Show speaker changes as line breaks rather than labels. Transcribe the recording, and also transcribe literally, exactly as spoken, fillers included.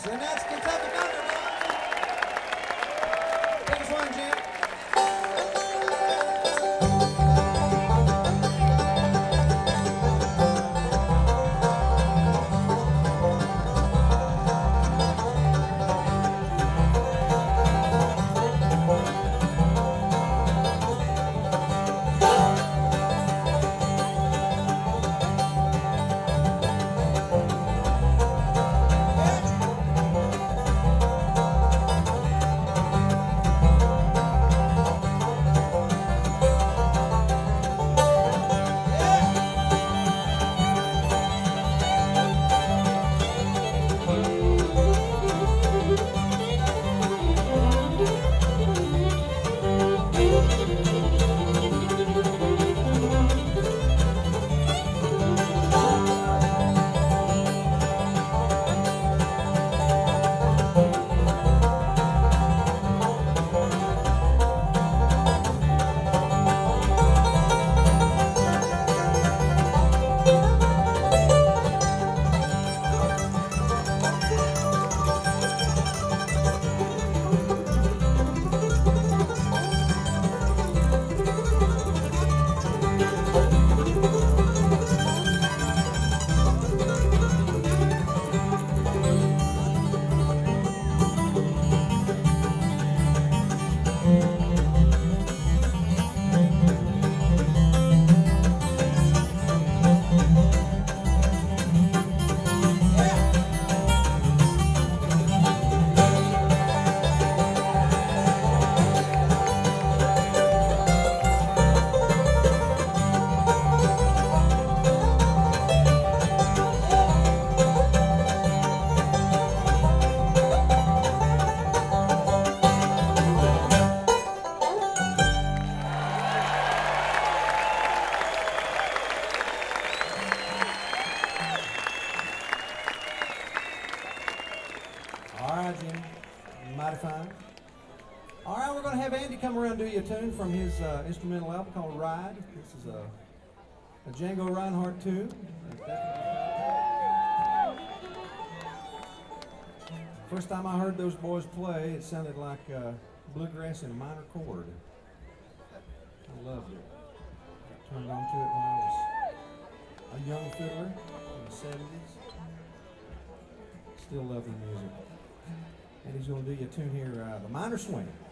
And that's Kentucky Thunder, boys. Take us one, Jim. All right, Jim. Mighty fine. All right, we're going to have Andy come around and do you a tune from his uh, instrumental album called Ride. This is a, a Django Reinhardt tune. First time I heard those boys play, it sounded like uh, bluegrass in a minor chord. I loved it. Got turned on to it when I was a young fiddler in the seventies. Still love the music. And he's going to do you a tune here, uh, the Minor Swing.